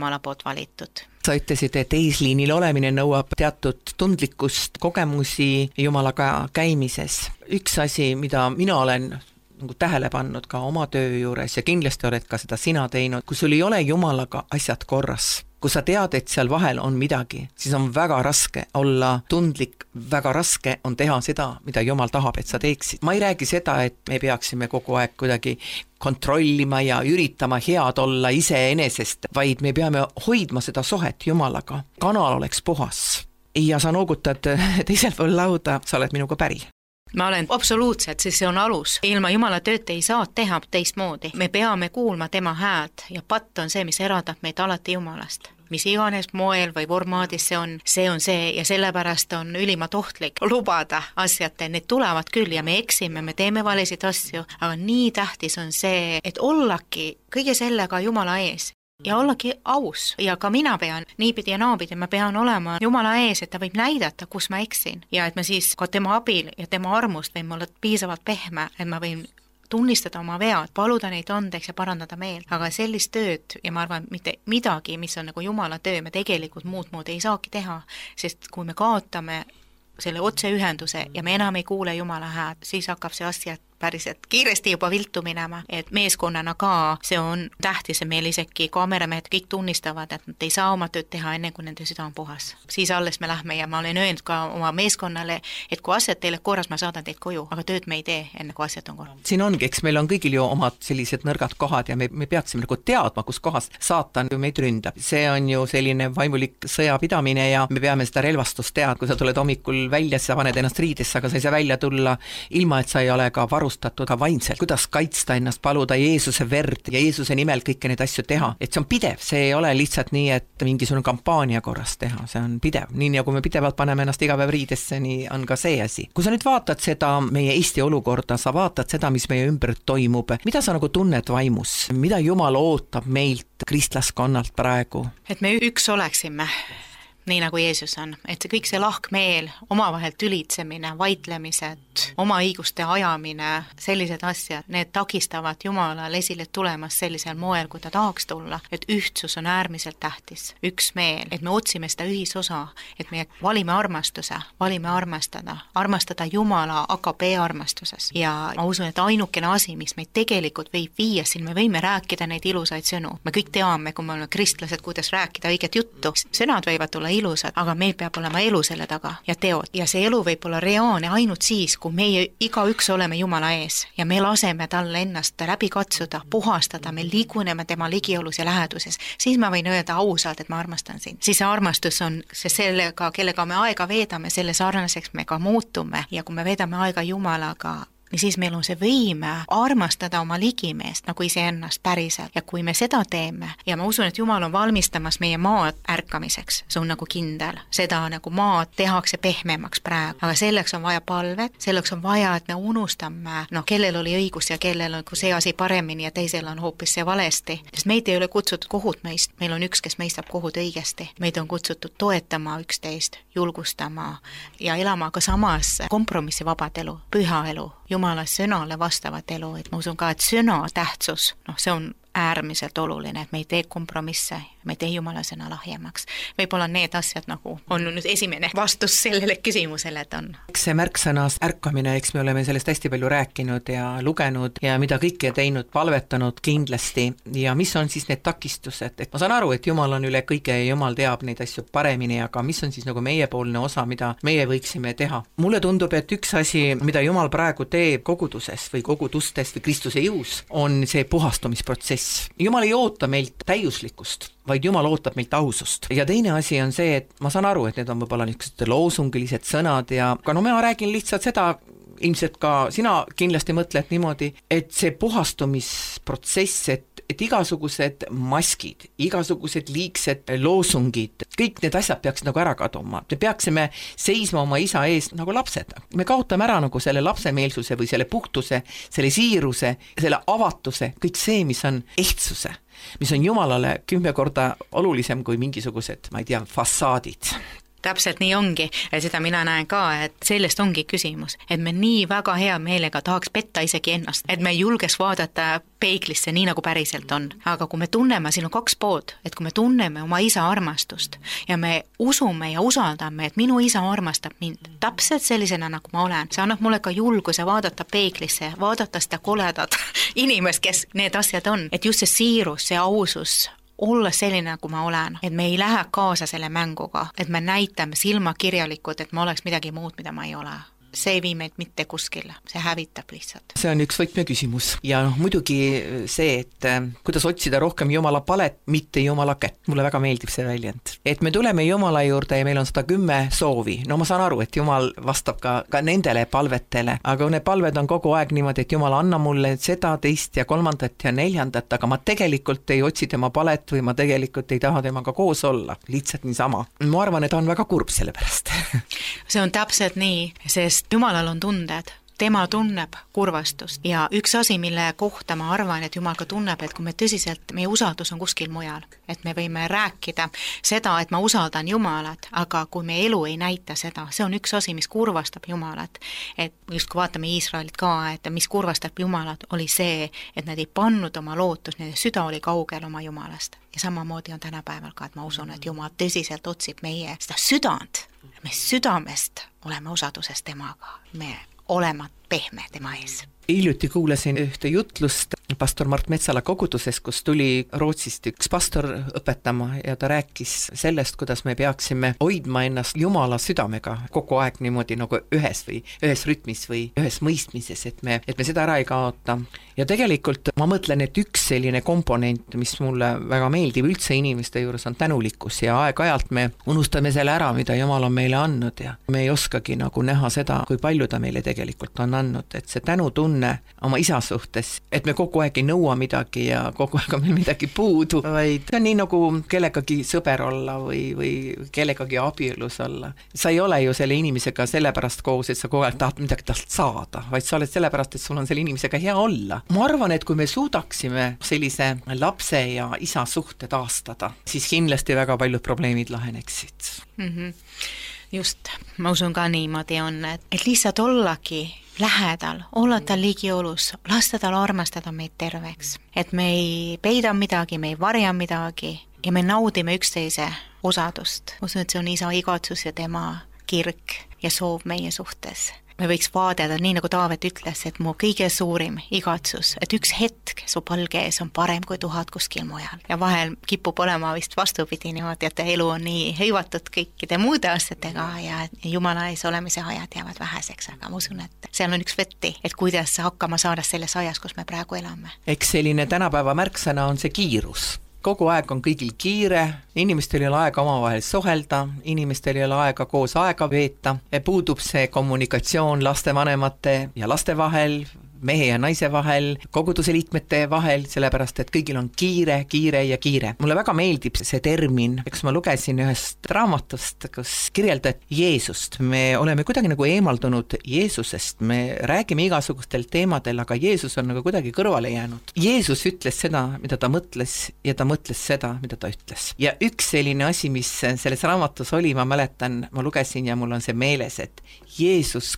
valitud. Sa ütlesid, et eesliinil olemine nõuab teatud tundlikkust, kogemusi Jumalaga käimises. Üks asi, mida mina olen nagu tähele pannud ka oma töö juures ja kindlasti oled ka seda sina teinud, kui sul ei ole Jumalaga asjad korras, kui sa tead, et seal vahel on midagi, siis on väga raske olla tundlik, väga raske on teha seda, mida Jumal tahab, et sa teeksid. Ma ei räägi seda, et me peaksime kogu aeg kuidagi kontrollima ja üritama head olla iseenesest, vaid me peame hoidma seda suhet Jumalaga. Kanal oleks puhas. Ja sa noogutad teisel pool lauda, sa oled minuga päri. Ma olen absoluutselt, siis see on alus. Ilma Jumala tööd ei saa teha teistmoodi. Me peame kuulma tema häält ja patt on see, mis eraldab meid alati Jumalast. Mis iganes moel või formaadis see on see ja sellepärast on ülimalt ohtlik lubada asjad, need tulevad küll ja me eksime, me teeme valesid asju, aga nii tähtis on see, et ollagi kõige sellega Jumala ees. Ja ollagi aus ja ka mina pean niipidi ja naapidi, ma pean olema Jumala ees, et ta võib näidata, kus ma eksin ja et ma siis ka tema abil ja tema armust võin olla piisavalt pehme, et ma võin tunnistada oma vead, paluda neid andeks ja parandada meelt, aga sellist tööd ja ma arvan, mitte midagi, mis on nagu Jumala töö, me tegelikult muud moodi ei saagi teha, sest kui me kaotame selle otseühenduse ja me enam ei kuule Jumala hääd, siis hakkab see asja päriselt kiiresti juba viltu minema, et meeskonnana ka see on tähtis ja meil isegi kaameramehed kõik tunnistavad, et nad ei saa oma tööd teha enne, kui nende süda on puhas. Siis alles me lähme ja ma olen öelnud ka oma meeskonnale, et kui asjad teile korras, ma saadan teid koju, aga tööd me ei tee enne, kui asjad on korras. Siin ongi, eks meil on kõigil ju omad sellised nõrgad kohad ja me peaksime nagu teadma, kus kohas saatan meid ründab. See on ju selline vaimulik sõjapidamine ja me peame seda relvastust teada, kui sa tuled hommikul välja, sa paned ennast riidesse, aga sa ei saa välja tulla ilma, et sa ei ole ka varustatud ka vaimselt, kuidas kaitsta ennast, paluda Jeesuse verd ja Jeesuse nimel kõiki neid asju teha, et see on pidev, see ei ole lihtsalt nii, et mingisugune kampaania korras teha, see on pidev, nii nagu me pidevalt paneme ennast iga päev riidesse, nii on ka see asi. Kui sa nüüd vaatad seda meie Eesti olukorda, sa vaatad seda, mis meie ümber toimub, mida sa nagu tunned vaimus, mida Jumal ootab meilt kristlaskonnalt praegu? Et me üks oleksime nii nagu Jeesus on, et see kõik see lahkmeel, omavahel tülitsemine, vaidlemised, oma õiguste ajamine, sellised asjad, need takistavad Jumalal esile tulemas sellisel moel, kui ta tahaks tulla, et ühtsus on äärmiselt tähtis, üksmeel, et me otsime seda ühisosa, et me valime armastuse, valime armastada Jumala AKP armastuses ja ma usun, et ainukene asi, mis meid tegelikult võib viia siin, me võime rääkida neid ilusaid sõnu, me kõik teame, kui me oleme kristlased, kuidas rääkida õiget juttu, sõnad võivad tulla ilusad, aga meil peab olema elu selle taga ja teod. Ja see elu võib olla reaalne ainult siis, kui meie igaüks oleme Jumala ees ja me laseme talle ennast läbi katsuda, puhastada, me liiguneme tema ligiolus ja läheduses. Siis ma võin öelda ausalt, et ma armastan sind. Siis see armastus on see sellega, kellega me aega veedame, selle sarnaseks me ka muutume ja kui me veedame aega Jumalaga, siis meil on see võime armastada oma ligimeest nagu iseennast päriselt ja kui me seda teeme ja ma usun, et Jumal on valmistamas meie maad ärkamiseks, see on nagu kindel, seda nagu maad tehakse pehmemaks praegu, aga selleks on vaja palvet, selleks on vaja, et me unustame, kellel oli õigus ja kellel on see asi paremini ja teisel on hoopis see valesti, sest meid ei ole kutsutud kohut meist, meil on üks, kes mõistab kohut õigesti, meid on kutsutud toetama üksteist, julgustama ja elama ka samas kompromissivabad elu, püha elu, Jumala sõnale vastavat elu, et ma usun ka, et sõna tähtsus, see on äärmiselt oluline, et me ei tee kompromisse, me ei tee Jumala sõna lahjemaks. Võib-olla need asjad nagu on nüüd esimene vastus sellele küsimusele, et on. See märksõnas ärkamine, eks me oleme sellest hästi palju rääkinud ja lugenud ja mida kõike teinud, palvetanud kindlasti ja mis on siis need takistused, et ma saan aru, et Jumal on üle kõige ja Jumal teab neid asju paremini, aga mis on siis nagu meiepoolne osa, mida meie võiksime teha. Mulle tundub, et üks asi, mida Jumal praegu teeb koguduses või kogudustes või Kristuse jõus, on see puhastumisprotsess. Jumal ei oota meilt täiuslikkust, vaid Jumal ootab meilt ausust. Ja teine asi on see, et ma saan aru, et need on võib-olla niisugused loosungilised sõnad ja ka ma räägin lihtsalt seda, ilmselt ka sina kindlasti mõtled niimoodi, et see puhastumisprotsess, et igasugused maskid, igasugused liigsed loosungid, kõik need asjad peaks nagu ära kaduma. Me peaksime seisma oma isa ees nagu lapsed. Me kaotame ära nagu selle lapsemeelsuse või selle puhtuse, selle siiruse, selle avatuse, kõik see, mis on ehtsuse, mis on Jumalale 10 korda olulisem kui mingisugused, ma ei tea, fassaadid. Täpselt nii ongi ja seda mina näen ka, et sellest ongi küsimus, et me nii väga hea meelega tahaks petta isegi ennast, et me ei julgeks vaadata peeglisse nii nagu päriselt on. Aga kui me tunneme, siin on 2 pood, et kui me tunneme oma isa armastust ja me usume ja usaldame, et minu isa armastab mind täpselt sellisena, nagu ma olen, see annab mulle ka julguse vaadata peeglisse, vaadata seda koledat inimest, kes need asjad on, et just see siirus, see ausus, olla selline, nagu ma olen, et me ei lähe kaasa selle mänguga, et me näitame silmakirjalikud, et ma oleks midagi muud, mida ma ei ole. See ei vii meid mitte kuskile, see hävitab lihtsalt. See on üks võtmeküsimus ja muidugi see, et kuidas otsida rohkem Jumala palet, mitte Jumala kätt. Mulle väga meeldib see väljend. Et me tuleme Jumala juurde ja meil on 110 soovi. No ma saan aru, et Jumal vastab ka nendele palvetele, aga need palved on kogu aeg niimoodi, et Jumal anna mulle seda, teist ja 3. ja 4, aga ma tegelikult ei otsi tema palet või ma tegelikult ei taha temaga koos olla. Lihtsalt niisama. Ma arvan, et on väga kurb selle pärast. See on täpselt nii, sest Jumalal on tunded, tema tunneb kurvastust ja üks asi, mille kohta ma arvan, et Jumal ka tunneb, et kui me tõsiselt, meie usaldus on kuskil mujal, et me võime rääkida seda, et ma usaldan Jumalat, aga kui me elu ei näita seda, see on üks asi, mis kurvastab Jumalat, et just kui vaatame Iisraelit ka, et mis kurvastab Jumalat, oli see, et nad ei pannud oma lootust, nende süda oli kaugel oma Jumalast ja samamoodi on tänapäeval ka, et ma usun, et Jumal tõsiselt otsib meie seda südant, me südamest oleme osaduses temaga, me olema pehme tema ees. Hiljuti kuulasin ühte jutlust pastor Mart Metsala koguduses, kus tuli Rootsist üks pastor õpetama ja ta rääkis sellest, kuidas me peaksime hoidma ennast Jumala südamega kogu aeg niimoodi nagu ühes rütmis või ühes mõistmises, et me seda ära ei kaota. Ja tegelikult ma mõtlen, et üks selline komponent, mis mulle väga meeldib üldse inimeste juures, on tänulikkus ja aeg-ajalt me unustame selle ära, mida Jumal on meile andnud ja me ei oskagi nagu näha seda, kui palju ta meile tegelikult on andnud, et see tänutunne oma isa suhtes, et me kogu aeg ei nõua midagi ja kogu aeg on meil midagi puudu, vaid see on nii nagu kellegagi sõber olla või kellegagi abielus olla. Sa ei ole ju selle inimesega sellepärast koos, et sa kogu aeg tahad midagi talt saada, vaid sa oled sellepärast, et sul on selle inimesega hea olla. Ma arvan, et kui me suudaksime sellise lapse ja isa suhte taastada, siis kindlasti väga paljud probleemid laheneksid. Just, ma usun ka niimoodi on, et lihtsalt ollagi lähedal, olla tal ligiolus, lasta tal armastada meid terveks. Et me ei peida midagi, me ei varja midagi ja me naudime üksteise osadust. Usun, et see on isa igatsus ja tema kirg ja soov meie suhtes. Me võiks vaadata, nii nagu Taavet ütles, et mu kõige suurim igatsus, et üks hetk su palge ees on parem kui 1000 kuskil mujal. Ja vahel kipub olema vist vastupidi niimoodi, et elu on nii hõivatud kõikide muude asjadega ja Jumala ees olemise ajad jäävad väheseks, aga ma usun, et seal on üks võtti, et kuidas hakkama saada selles ajas, kus me praegu elame. Eks selline tänapäeva märksõna on see kiirus. Kogu aeg on kõigil kiire, inimestel ei ole aega omavahel suhelda, inimestel ei ole aega koos aega veeta, puudub see kommunikatsioon lastevanemate ja laste vahel, mehe ja naise vahel, koguduse liikmete vahel, sellepärast et kõigil on kiire, kiire ja kiire. Mulle väga meeldib see termin, eks ma lugesin ühest raamatust, kus kirjeldad Jeesust. Me oleme kuidagi nagu eemaldunud Jeesusest, me räägime igasugustel teemadel, aga Jeesus on nagu kuidagi kõrvale jäänud. Jeesus ütles seda, mida ta mõtles ja ta mõtles seda, mida ta ütles. Ja üks selline asi, mis selles raamatus oli, ma mäletan, ma lugesin ja mul on see meeles, et Jeesus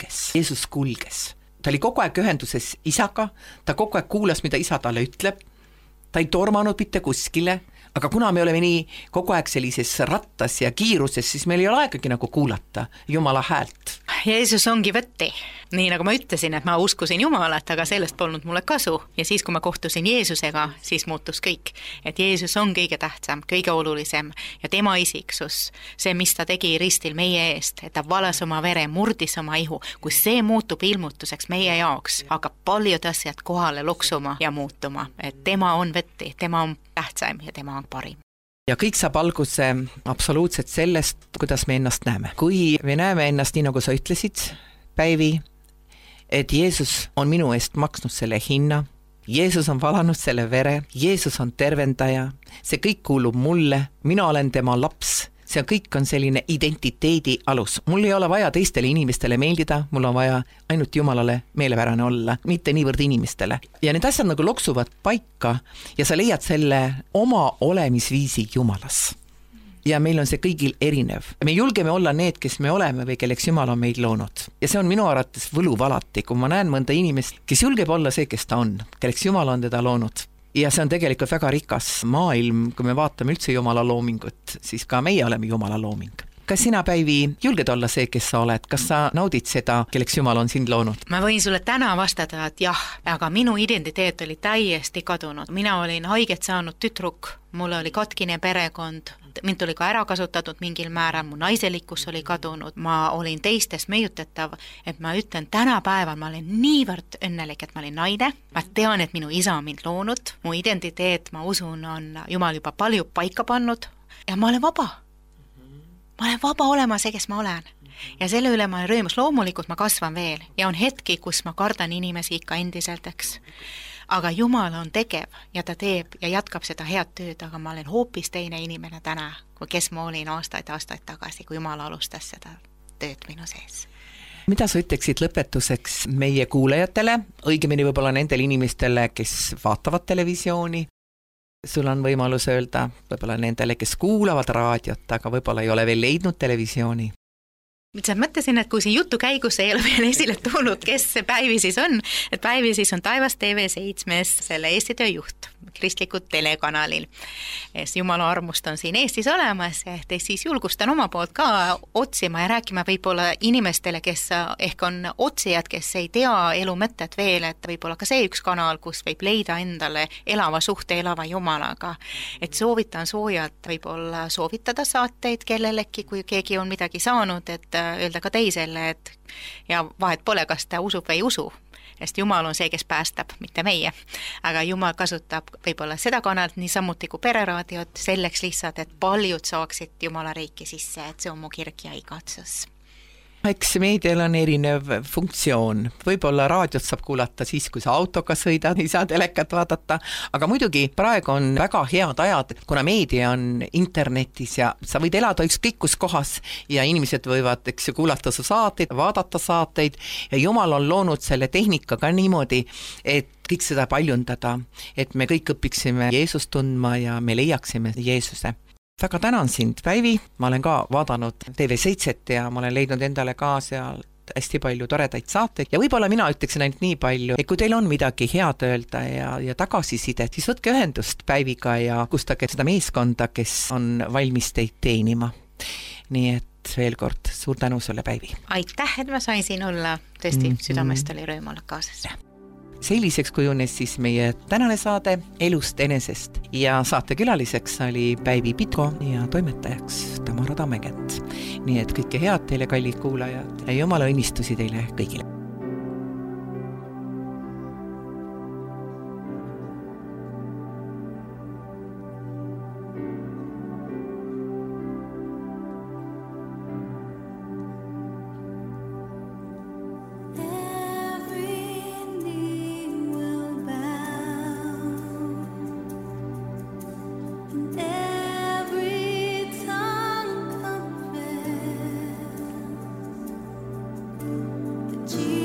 kulges. Ta oli kogu aeg ühenduses isaga, ta kogu aeg kuulas, mida isa talle ütleb, ta ei tormanud mitte kuskile, aga kuna me oleme nii kogu aeg sellises rattas ja kiiruses, siis meil ei ole aegagi nagu kuulata Jumala häält. Jeesus ongi võtti. Nii nagu ma ütlesin, et ma uskusin Jumalat, aga sellest polnud mulle kasu. Ja siis, kui ma kohtusin Jeesusega, siis muutus kõik. Et Jeesus on kõige tähtsam, kõige olulisem ja tema isiksus, see, mis ta tegi ristil meie eest, et ta valas oma vere, murdis oma ihu, kui see muutub ilmutuseks meie jaoks, hakkab paljud asjad kohale loksuma ja muutuma. Et tema on võtti, tema on tähtsam ja tema on parim. Ja kõik saab alguse absoluutselt sellest, kuidas me ennast näeme. Kui me näeme ennast nii, nagu sa ütlesid, Päivi, et Jeesus on minu eest maksnud selle hinna, Jeesus on valanud selle vere, Jeesus on tervendaja, see kõik kuulub mulle, mina olen tema laps, see kõik on selline identiteedi alus. Mul ei ole vaja teistele inimestele meeldida, mul on vaja ainult Jumalale meelepärane olla, mitte niivõrd inimestele. Ja need asjad nagu loksuvad paika ja sa leiad selle oma olemisviisi Jumalas. ja meil on see kõigil erinev. Me julgeme olla need, kes me oleme või kelleks Jumal on meid loonud. Ja see on minu arvates võluv alati, kui ma näen mõnda inimest, kes julgeb olla see, kes ta on, kelleks Jumal on teda loonud. Ja see on tegelikult väga rikas maailm, kui me vaatame üldse Jumala loomingut, siis ka meie oleme Jumala looming. Kas sina, Päivi, julged olla see, kes sa oled? Kas sa naudid seda, kelleks Jumal on sind loonud? Ma võin sulle täna vastada, et jah, aga minu identiteet oli täiesti kadunud. Mina olin haiget saanud tütruk, mul oli katkine perekond, mind oli ka ära kasutatud mingil määral, mu naiselikkus oli kadunud, ma olin teistest meiutatav, et ma ütlen tänapäeval, ma olen niivõrd õnnelik, et ma olin naine, ma tean, et minu isa on mind loonud, mu identiteet, ma usun, on Jumal juba palju paika pannud ja ma olen vaba. Ma olen vaba olema see, kes ma olen. Ja selle üle ma olen rõõmus, loomulikult ma kasvan veel ja on hetki, kus ma kardan inimesi ikka endiselt, eks. Aga Jumal on tegev ja ta teeb ja jätkab seda head tööd, aga ma olen hoopis teine inimene täna, kui kes ma olin aastaid tagasi, kui Jumal alustas seda tööd minu sees. Mida sa ütleksid lõpetuseks meie kuulajatele, õigemini võib-olla nendele inimestele, kes vaatavad televisiooni? Sul on võimalus öelda võib-olla nendele, kes kuulavad raadiot, aga võib-olla ei ole veel leidnud televisiooni. Sa mõtlesin, et kui siin jutu käigus ei ole veel esile tulnud, kes see Päivi siis on, et Päivi siis on Taevas TV7 selle Eesti töö juht, kristlikud telekanalil. Jumala armust on siin Eestis olemas, et siis julgustan oma poolt ka otsima ja rääkima võib-olla inimestele, kes ehk on otsijad, kes ei tea elu mõtet veel, et võib-olla ka see üks kanal, kus võib leida endale elava suhte elava Jumalaga. Et soovitan soojalt võib-olla soovitada saateid kellelegi, kui keegi on midagi saanud, et öelda ka teisele, et ja vahet pole, kas ta usub või ei usu, sest Jumal on see, kes päästab, mitte meie. Aga Jumal kasutab võib-olla seda kanalt niisamuti kui pereraadiot selleks lihtsalt, et paljud saaksid Jumala riiki sisse, et see on mu kirg ja igatsus. Eks meedial on erinev funktsioon. Võib-olla raadiot saab kuulata siis, kui sa autoga sõidad, ei saa telekat vaadata, aga muidugi praegu on väga head ajad, kuna meedia on internetis ja sa võid elada ükskõik kus kohas ja inimesed võivad, eks ju, kuulata su saateid, vaadata saateid ja Jumal on loonud selle tehnika ka niimoodi, et kõik seda paljundada, et me kõik õpiksime Jeesust tundma ja me leiaksime Jeesuse. Väga tänan sind, Päivi, ma olen ka vaadanud TV7 ja ma olen leidnud endale ka seal hästi palju toredaid saateid ja võib-olla mina ütleksin ainult nii palju, et kui teil on midagi head öelda ja tagasisidet, siis võtke ühendust Päiviga ja kustage seda meeskonda, kes on valmis teid teenima. Nii et veel kord suur tänu sulle, Päivi. Aitäh, et ma sain siin olla, tõesti südamest oli rõõm olla kaasas. Selliseks kujunes siis meie tänane saade Elust enesest ja saatekülaliseks oli Päivi Pitko ja toimetajaks Tamara Tammekent. Nii et kõike head teile, kallid kuulajad, ja Jumala õnnistusi teile kõigile. Jesus.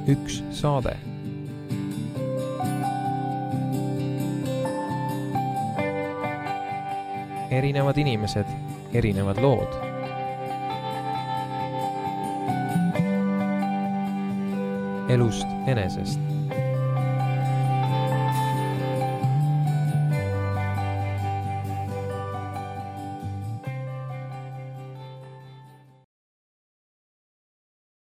üks saade. Erinevad inimesed, erinevad lood. Elust enesest.